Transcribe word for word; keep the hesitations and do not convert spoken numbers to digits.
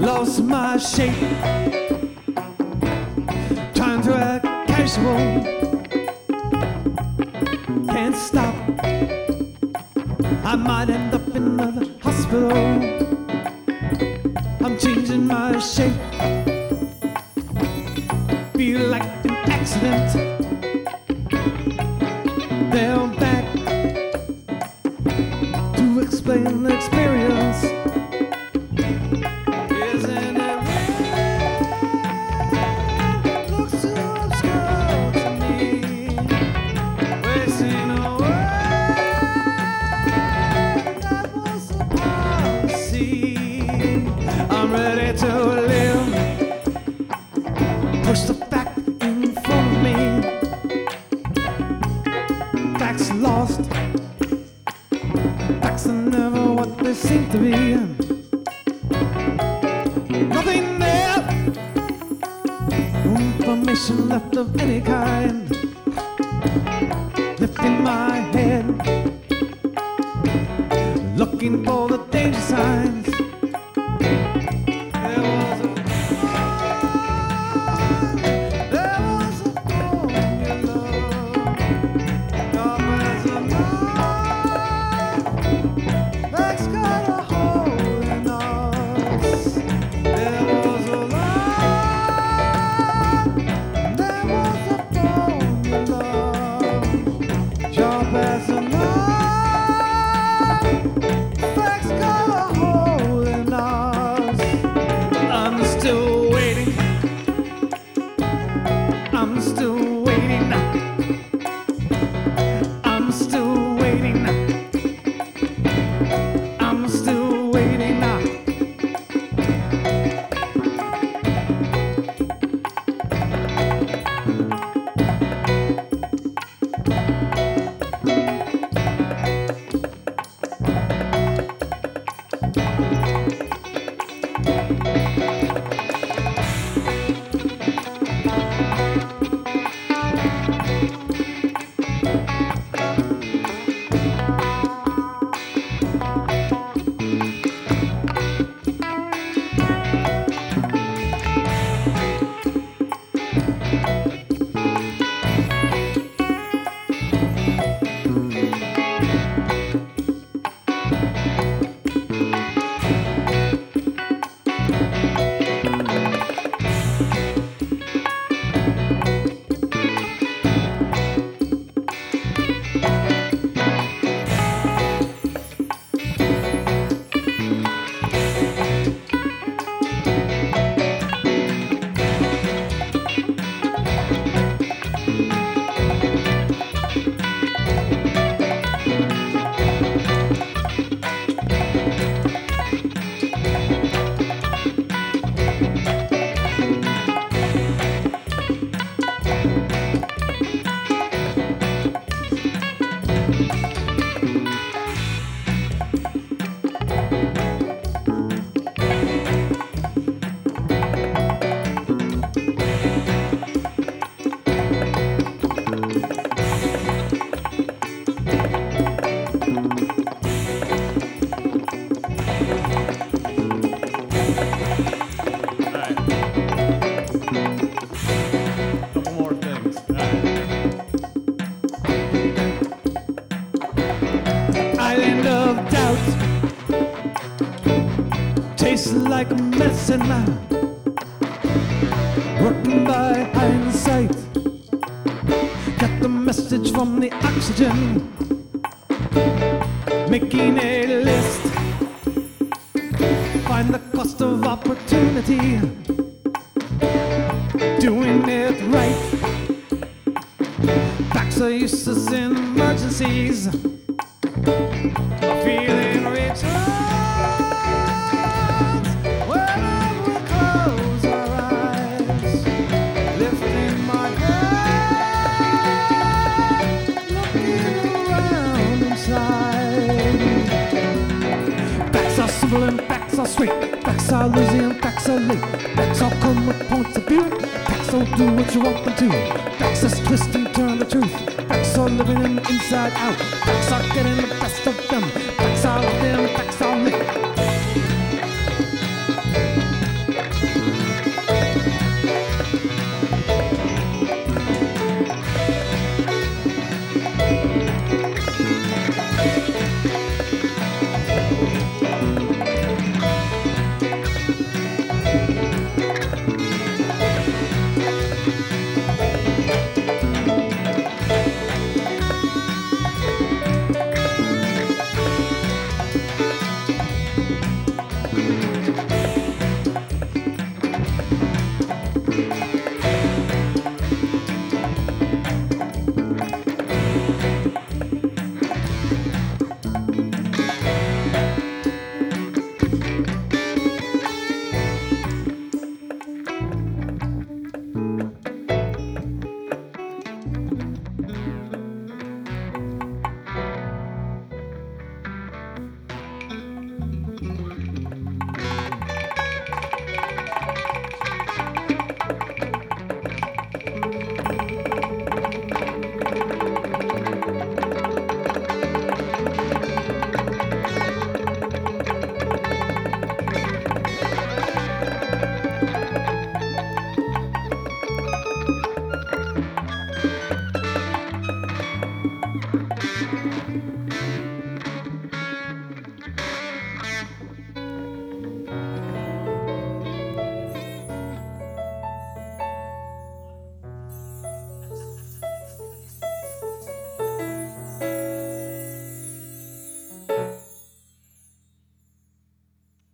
lost my shape, trying to act casual, can't stop. I might end up in another hospital. I'm changing my shape, feel like an accident. Then I'm back to explain the experience. Isn't it weird? It looks so obscure to me, wasting away. That was the policy. I'm ready to live. Push the fact in front of me. Facts lost. Facts are never what they seem to be. Nothing there. No information left of any kind. Lifting my head, looking for the danger signs. There was a there was a formula, sharp as a knife, that's got a hole in us. There was a line, there was a formula, sharp as a knife, facts got a hole in us. I'm still waiting, I'm still waiting, I'm still waiting, I'm still waiting now. Couple more things. Island of doubt tastes like medicine now. Working by hindsight. Got the message from the oxygen. Making a list. Find the cost of opportunity. Doing it right. Facts are useless in emergencies. Feeling returns whenever we close our eyes. Lifting my head, looking around inside. Facts are simple and facts are straight. Facts are lazy and facts are late. Facts all come with points of view. Facts don't do what you want them to. Facts just twist and turn the truth. Facts are living in inside out. Facts are getting the best of them.